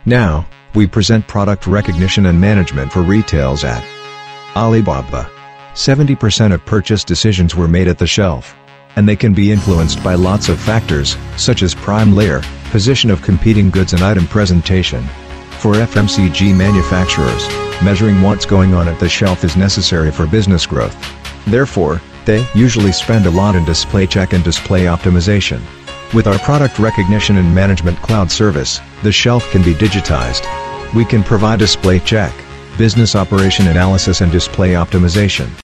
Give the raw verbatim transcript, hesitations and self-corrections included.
Now, we present product recognition and management for retails at Alibaba. seventy percent of purchase decisions were made at the shelf. And they can be influenced by lots of factors, such as prime layer, position of competing goods and item presentation. For F M C G manufacturers, measuring what's going on at the shelf is necessary for business growth. Therefore, they usually spend a lot in display check and display optimization. With our product recognition and management cloud service, the shelf can be digitized. We can provide display check, business operation analysis and display optimization.